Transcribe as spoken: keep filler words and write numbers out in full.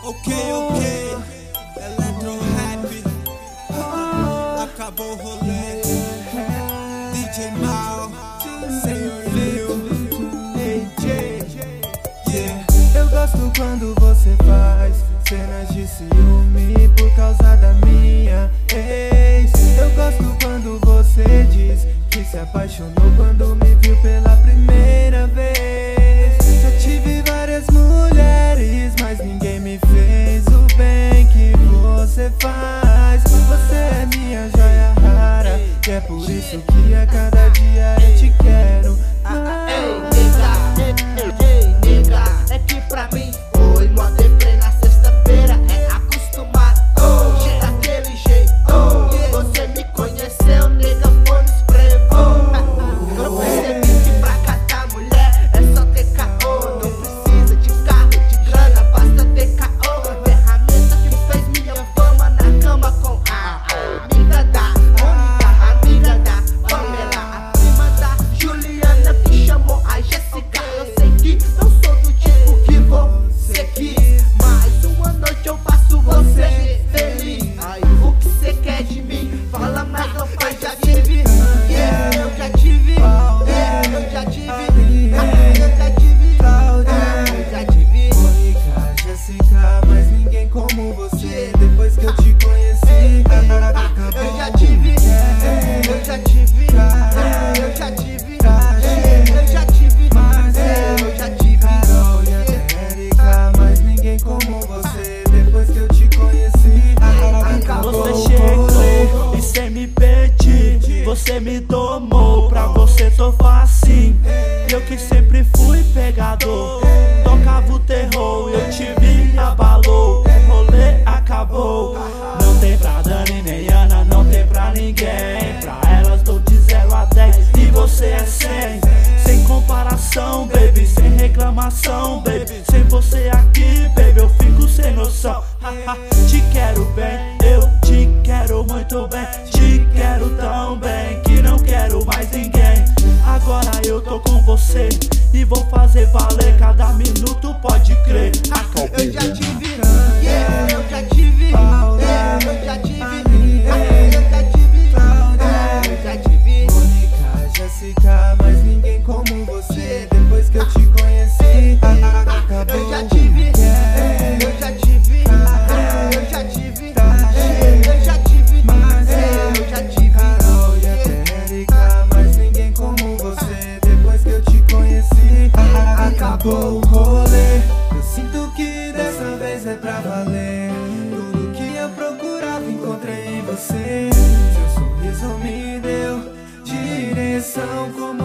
Ok, ok, Electro Happy, acabou o rolê. D J Mal, Senhor Lil, A J, yeah. Eu gosto quando você faz cenas de ciúme por causa da minha ex. Eu gosto quando você diz que se apaixonou quando me viu pela primeira vez. Já tive várias mulheres, mas ninguém me fez o bem que você faz. Você é minha joia rara, e é por isso que a cada dia eu te quero mais. Ei, nega, ei, ei, nega, é que pra mim foi mó deprê na sexta-feira, é acostumado, oh, daquele jeito, oh, você me conheceu, nega, foi no esprevo, oh, eu percebi que pra catar mulher é só ter caô, não precisa de carro, de grana, basta ter caô, ferramenta que fez minha fama na cama com a amiga da Mônica, amiga da Pamela, a prima da Juliana que chamou a Jéssica. Eu sei que não sou do tipo que você quis, mas uma noite eu faço você feliz. Aí o que você quer de mim? Fala mais, não faz, já tive, yeah, eu já tive, yeah, eu já tive, ah, eu já tive, ah, eu já tive. Mônica, Jéssica, mas ninguém como você. Depois que eu te conheci, acabou. Eu já tive, eu já tive, eu já tive, eu já tive, Mas eu já tive. Carol e até Erika, mas ninguém como você. Depois que eu te conheci, acabou. Você chegou e sem me pedir, você me tomou, pra você tô facinho. Eu que sempre fui pegador, tocava o terror, eu te vi e abalou. O rolê acabou, não tem pra Dani nem Ana, não tem pra ninguém. Pra elas dou de zero a dez e você é cem. Sem comparação, baby, sem reclamação, baby. Sem você aqui, baby, eu fico sem noção. Te quero bem, eu te quero muito bem. Te quero tão bem que não quero mais ninguém. Agora eu tô com você e vou fazer valer cada minuto, pode crer. Eu já tive, yeah, eu já tive, yeah, eu já tive, ah, eu já tive, ah, eu já tive. Mônica, Jéssica, mas ninguém como você. Depois que eu te conheci, acabou. Eu já tive, yeah, eu já tive, ah, eu já tive, yeah, eu já tive, Mas eu já tive. Carol e até Erika, mas ninguém como você. Depois que eu te conheci, acabou o rolê. Eu sinto que dessa vez é pra valer. Tudo que eu procurava encontrei em você. Seu sorriso me deu direção como